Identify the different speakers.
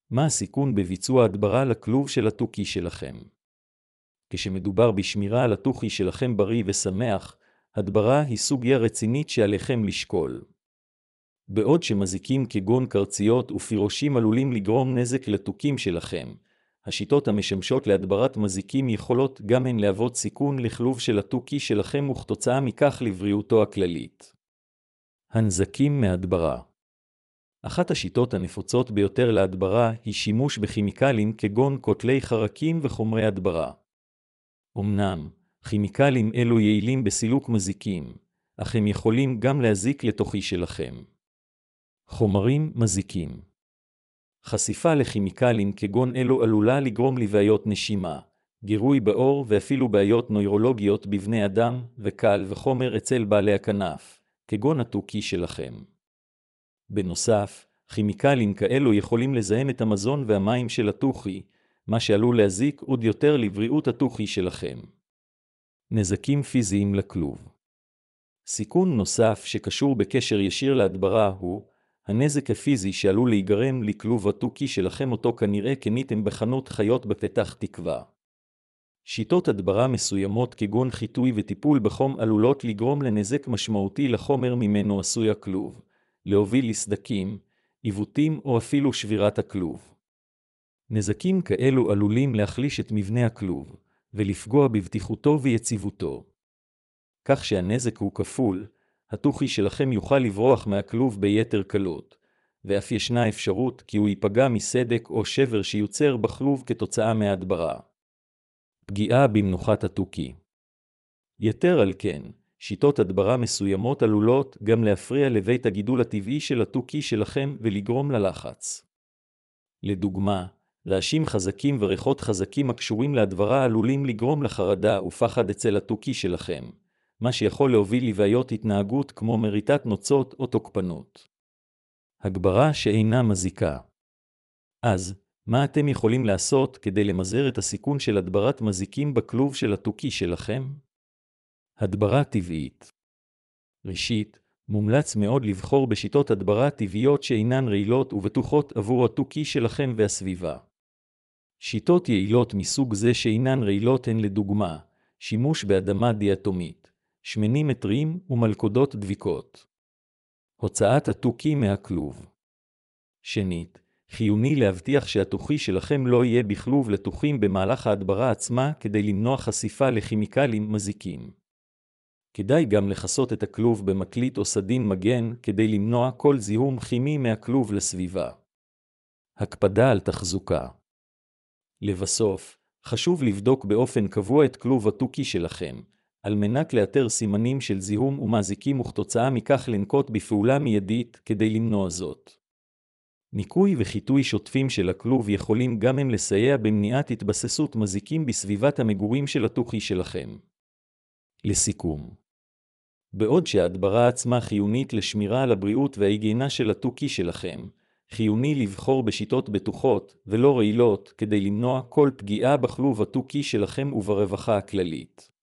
Speaker 1: מה הסיכון בביצוע הדברה לכלוב של התוכי שלכם? כשמדובר בשמירה על התוכי שלכם בריא ושמח, הדברה היא סוגיה רצינית שעליכם לשקול. בעוד שמזיקים כגון קרציות ופירושים עלולים לגרום נזק לתוכים שלכם, השיטות המשמשות להדברת מזיקים יכולות גם הן להוות סיכון לכלוב של התוכי שלכם וכתוצאה מכך לבריאותו הכללית. הנזקים מהדברה. אחת השיטות הנפוצות ביותר להדברה היא שימוש בכימיקלים כגון קוטלי חרקים וחומרי הדברה. אמנם, כימיקלים אלו יעילים בסילוק מזיקים, אך הם יכולים גם להזיק לתוכי שלכם. חומרים מזיקים. חשיפה לכימיקלים כגון אלו עלולה לגרום לבעיות נשימה, גירוי בעור ואפילו בעיות נוירולוגיות בבני אדם וקל וחומר אצל בעלי הכנף, כגון התוכי שלכם. בנוסף, כימיקלים כאלו יכולים לזהם את המזון והמים של התוכי, מה שעלול להזיק עוד יותר לבריאות התוכי שלכם. נזקים פיזיים לכלוב. סיכון נוסף שקשור בקשר ישיר להדברה הוא הנזק הפיזי שעלול להיגרם לכלוב התוכי שלכם אותו כנראה קניתם בחנות חיות בפתח תקווה. שיטות הדברה מסוימות כגון חיטוי וטיפול בחום עלולות לגרום לנזק משמעותי לחומר ממנו עשוי הכלוב, להוביל לסדקים, עיוותים או אפילו שבירת הכלוב. נזקים כאלו עלולים להחליש את מבנה הכלוב ולפגוע בבטיחותו ויציבותו. כך שהנזק הוא כפול, התוכי שלכם יוכל לברוח מהכלוב ביתר קלות, ואף ישנה אפשרות כי הוא ייפגע מסדק או שבר שיוצר בכלוב כתוצאה מהדברה. פגיעה במנוחת התוכי. יתר על כן, שיטות הדברה מסוימות עלולות גם להפריע לבית הגידול הטבעי של התוכי שלכם ולגרום ללחץ. לדוגמה, רעשים חזקים וריחות חזקים הקשורים להדברה עלולים לגרום לחרדה ופחד אצל התוכי שלכם, מה שיכול להוביל לבעיות התנהגות כמו מריטת נוצות או תוקפנות. הגברה שאינה מזיקה. אז, מה אתם יכולים לעשות כדי למזער את הסיכון של הדברת מזיקים בכלוב של התוכי שלכם? הדברה טבעית. ראשית, מומלץ מאוד לבחור בשיטות הדברה טבעיות שאינן רעילות ובטוחות עבור התוכי שלכם והסביבה. שיטות יעילות מסוג זה שאינן רעילות הן לדוגמה, שימוש באדמה דיאטומית, שמנים טריים ומלכודות דביקות. הוצאת התוכי מהכלוב. שנית, חיוני להבטיח שהתוכי שלכם לא יהיה בכלוב לתוכים במהלך ההדברה עצמה כדי למנוע חשיפה לכימיקלים מזיקים. כדאי גם לחסות את הכלוב במקליט או סדין מגן כדי למנוע כל זיהום כימי מהכלוב לסביבה. הקפדה על תחזוקה. לבסוף, חשוב לבדוק באופן קבוע את כלוב התוכי שלכם, על מנת לאתר סימנים של זיהום ומזיקים וכתוצאה מכך לנקוט בפעולה מיידית כדי למנוע זאת. ניקוי וחיטוי שוטפים של הכלוב יכולים גם הם לסייע במניעת התבססות מזיקים בסביבת המגורים של התוכי שלכם. לסיכום, בעוד שההדברה עצמה חיונית לשמירה על הבריאות וההיגיינה של התוכי שלכם, חיוני לבחור בשיטות בטוחות ולא רעילות כדי למנוע כל פגיעה בכלוב התוכי שלכם וברווחה הכללית.